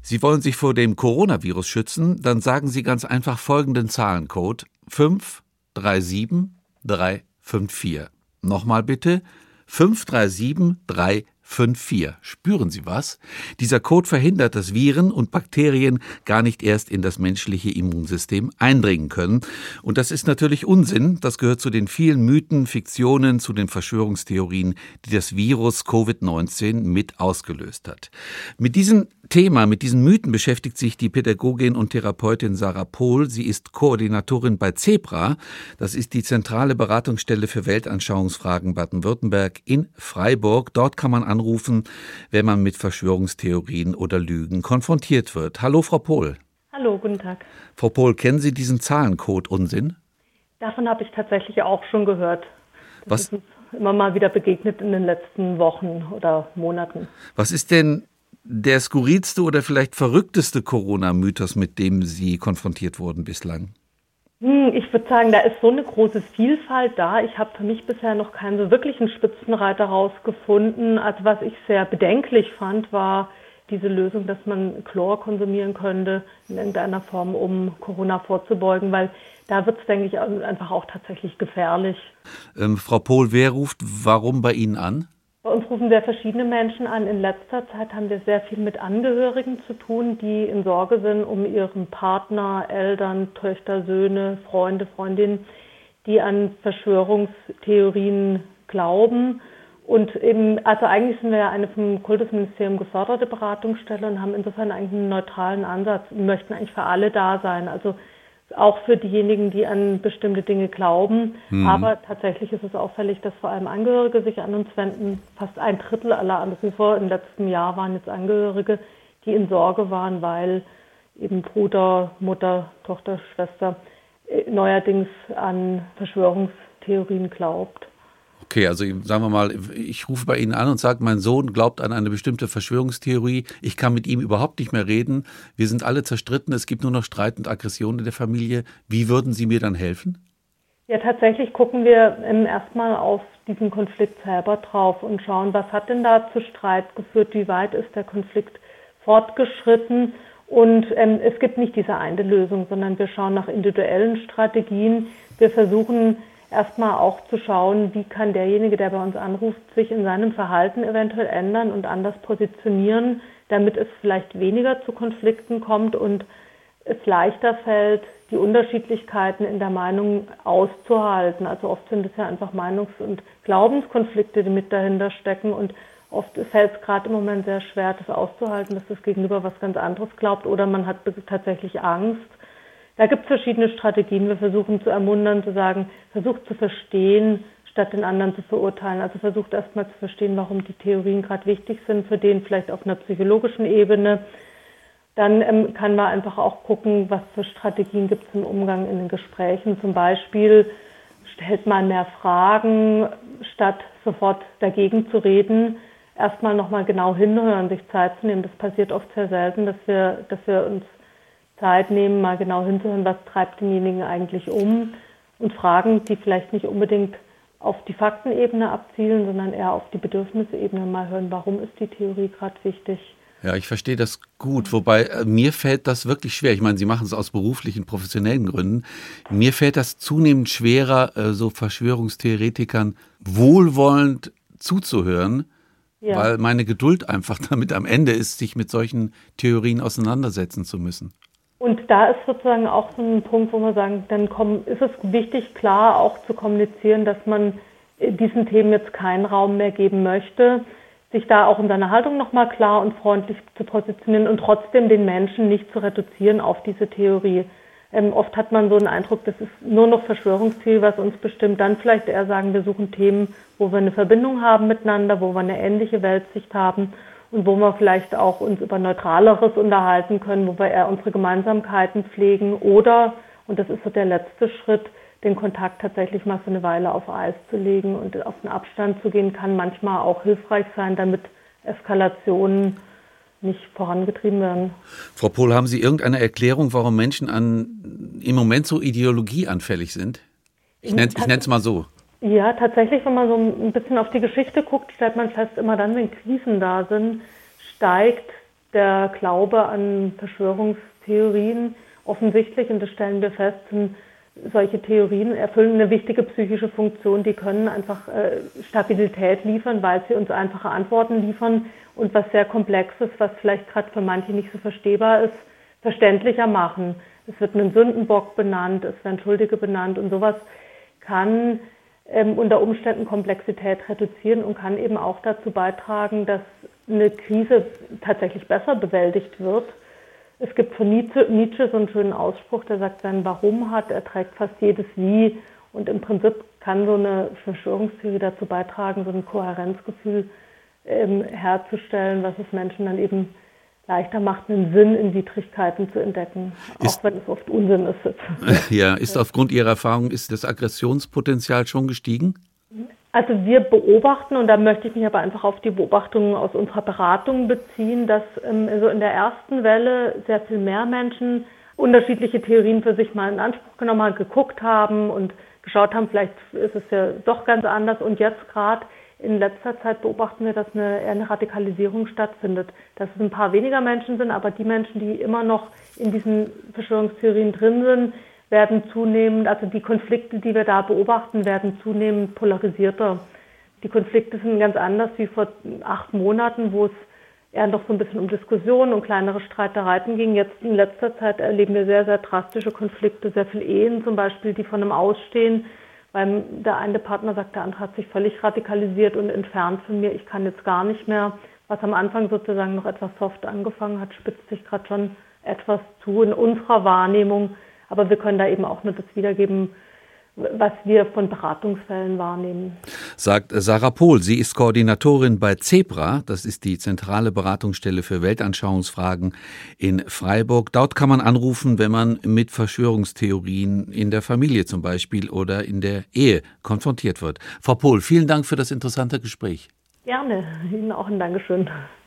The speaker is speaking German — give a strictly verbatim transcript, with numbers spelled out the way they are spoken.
Sie wollen sich vor dem Coronavirus schützen, dann sagen Sie ganz einfach folgenden Zahlencode fünf drei sieben drei fünf vier. Nochmal bitte fünf drei sieben drei fünf vier. Spüren Sie was? Dieser Code verhindert, dass Viren und Bakterien gar nicht erst in das menschliche Immunsystem eindringen können. Und das ist natürlich Unsinn. Das gehört zu den vielen Mythen, Fiktionen, zu den Verschwörungstheorien, die das Virus Covid neunzehn mit ausgelöst hat. Mit diesem Thema, mit diesen Mythen beschäftigt sich die Pädagogin und Therapeutin Sarah Pohl. Sie ist Koordinatorin bei ZEBRA. Das ist die zentrale Beratungsstelle für Weltanschauungsfragen Baden-Württemberg in Freiburg. Dort kann man anrufen, wenn man mit Verschwörungstheorien oder Lügen konfrontiert wird. Hallo, Frau Pohl. Hallo, guten Tag. Frau Pohl, kennen Sie diesen Zahlencode Unsinn? Davon habe ich tatsächlich auch schon gehört. Das Was? ist uns immer mal wieder begegnet in den letzten Wochen oder Monaten. Was ist denn der skurrilste oder vielleicht verrückteste Corona-Mythos, mit dem Sie konfrontiert wurden bislang? Hm, ich würde sagen, da ist so eine große Vielfalt da. Ich habe für mich bisher noch keinen so wirklichen Spitzenreiter rausgefunden. Also was ich sehr bedenklich fand, war diese Lösung, dass man Chlor konsumieren könnte in irgendeiner Form, um Corona vorzubeugen, weil da wird es, denke ich, einfach auch tatsächlich gefährlich. Ähm, Frau Pohl, wer ruft warum bei Ihnen an? Bei uns rufen sehr verschiedene Menschen an. In letzter Zeit haben wir sehr viel mit Angehörigen zu tun, die in Sorge sind um ihren Partner, Eltern, Töchter, Söhne, Freunde, Freundinnen, die an Verschwörungstheorien glauben. Und eben, also eigentlich sind wir ja eine vom Kultusministerium geförderte Beratungsstelle und haben insofern eigentlich einen neutralen Ansatz und möchten eigentlich für alle da sein. Also auch für diejenigen, die an bestimmte Dinge glauben. Mhm. Aber tatsächlich ist es auffällig, dass vor allem Angehörige sich an uns wenden. Fast ein Drittel aller Anrufer im letzten Jahr waren jetzt Angehörige, die in Sorge waren, weil eben Bruder, Mutter, Tochter, Schwester neuerdings an Verschwörungstheorien glaubt. Okay, also sagen wir mal, ich rufe bei Ihnen an und sage, mein Sohn glaubt an eine bestimmte Verschwörungstheorie. Ich kann mit ihm überhaupt nicht mehr reden. Wir sind alle zerstritten. Es gibt nur noch Streit und Aggression in der Familie. Wie würden Sie mir dann helfen? Ja, tatsächlich gucken wir ähm, erstmal auf diesen Konflikt selber drauf und schauen, was hat denn da zu Streit geführt? Wie weit ist der Konflikt fortgeschritten? Und ähm, es gibt nicht diese eine Lösung, sondern wir schauen nach individuellen Strategien. Wir versuchen erstmal auch zu schauen, wie kann derjenige, der bei uns anruft, sich in seinem Verhalten eventuell ändern und anders positionieren, damit es vielleicht weniger zu Konflikten kommt und es leichter fällt, die Unterschiedlichkeiten in der Meinung auszuhalten. Also oft sind es ja einfach Meinungs- und Glaubenskonflikte, die mit dahinter stecken und oft fällt es gerade im Moment sehr schwer, das auszuhalten, dass das Gegenüber was ganz anderes glaubt oder man hat tatsächlich Angst. Da gibt es verschiedene Strategien. Wir versuchen zu ermuntern, zu sagen, versucht zu verstehen, statt den anderen zu verurteilen. Also versucht erstmal zu verstehen, warum die Theorien gerade wichtig sind für den, vielleicht auf einer psychologischen Ebene. Dann ähm, kann man einfach auch gucken, was für Strategien gibt es im Umgang in den Gesprächen. Zum Beispiel stellt man mehr Fragen, statt sofort dagegen zu reden. Erstmal nochmal genau hinhören, sich Zeit zu nehmen. Das passiert oft sehr selten, dass wir, dass wir uns Zeit nehmen, mal genau hinzuhören, was treibt denjenigen eigentlich um und Fragen, die vielleicht nicht unbedingt auf die Faktenebene abzielen, sondern eher auf die Bedürfnisebene mal hören, warum ist die Theorie gerade wichtig. Ja, ich verstehe das gut, wobei äh, mir fällt das wirklich schwer. Ich meine, Sie machen es aus beruflichen, professionellen Gründen. Mir fällt das zunehmend schwerer, äh, so Verschwörungstheoretikern wohlwollend zuzuhören, ja, weil meine Geduld einfach damit am Ende ist, sich mit solchen Theorien auseinandersetzen zu müssen. Und da ist sozusagen auch so ein Punkt, wo man sagen, dann kommen, ist es wichtig, klar auch zu kommunizieren, dass man diesen Themen jetzt keinen Raum mehr geben möchte, sich da auch in seiner Haltung nochmal klar und freundlich zu positionieren und trotzdem den Menschen nicht zu reduzieren auf diese Theorie. Ähm, oft hat man so einen Eindruck, das ist nur noch Verschwörungstheorie, was uns bestimmt. Dann vielleicht eher sagen, wir suchen Themen, wo wir eine Verbindung haben miteinander, wo wir eine ähnliche Weltsicht haben und wo wir vielleicht auch uns über Neutraleres unterhalten können, wo wir eher unsere Gemeinsamkeiten pflegen oder, und das ist so der letzte Schritt, den Kontakt tatsächlich mal für eine Weile auf Eis zu legen und auf den Abstand zu gehen, kann manchmal auch hilfreich sein, damit Eskalationen nicht vorangetrieben werden. Frau Pohl, haben Sie irgendeine Erklärung, warum Menschen an, im Moment so ideologieanfällig sind? Ich nenne es mal so. Ja, tatsächlich, wenn man so ein bisschen auf die Geschichte guckt, stellt man fest, immer dann, wenn Krisen da sind, steigt der Glaube an Verschwörungstheorien offensichtlich, und das stellen wir fest, sind solche Theorien erfüllen eine wichtige psychische Funktion. Die können einfach äh, Stabilität liefern, weil sie uns einfache Antworten liefern und was sehr Komplexes, was vielleicht gerade für manche nicht so verstehbar ist, verständlicher machen. Es wird ein Sündenbock benannt, es werden Schuldige benannt und sowas kann ähm, unter Umständen Komplexität reduzieren und kann eben auch dazu beitragen, dass eine Krise tatsächlich besser bewältigt wird. Es gibt von Nietzsche, Nietzsche so einen schönen Ausspruch, der sagt, wer ein Warum hat, erträgt fast jedes Wie. Und im Prinzip kann so eine Verschwörungstheorie dazu beitragen, so ein Kohärenzgefühl ähm, herzustellen, was es Menschen dann eben leichter macht, einen Sinn in Widrigkeiten zu entdecken, ist, auch wenn es oft Unsinn ist. Ja, ist aufgrund Ihrer Erfahrung, ist das Aggressionspotenzial schon gestiegen? Also wir beobachten, und da möchte ich mich aber einfach auf die Beobachtungen aus unserer Beratung beziehen, dass ähm, also in der ersten Welle sehr viel mehr Menschen unterschiedliche Theorien für sich mal in Anspruch genommen haben, geguckt haben und geschaut haben, vielleicht ist es ja doch ganz anders. Und jetzt gerade in letzter Zeit beobachten wir, dass eine, eher eine Radikalisierung stattfindet. Dass es ein paar weniger Menschen sind, aber die Menschen, die immer noch in diesen Verschwörungstheorien drin sind, werden zunehmend, also die Konflikte, die wir da beobachten, werden zunehmend polarisierter. Die Konflikte sind ganz anders wie vor acht Monaten, wo es eher noch so ein bisschen um Diskussionen und kleinere Streitereien ging. Jetzt in letzter Zeit erleben wir sehr, sehr drastische Konflikte, sehr viele Ehen zum Beispiel, die von einem ausstehen, weil der eine Partner sagt, der andere hat sich völlig radikalisiert und entfernt von mir, ich kann jetzt gar nicht mehr. Was am Anfang sozusagen noch etwas soft angefangen hat, spitzt sich gerade schon etwas zu in unserer Wahrnehmung. Aber wir können da eben auch nur das wiedergeben, was wir von Beratungsfällen wahrnehmen. Sagt Sarah Pohl. Sie ist Koordinatorin bei Zebra. Das ist die zentrale Beratungsstelle für Weltanschauungsfragen in Freiburg. Dort kann man anrufen, wenn man mit Verschwörungstheorien in der Familie zum Beispiel oder in der Ehe konfrontiert wird. Frau Pohl, vielen Dank für das interessante Gespräch. Gerne. Ihnen auch ein Dankeschön.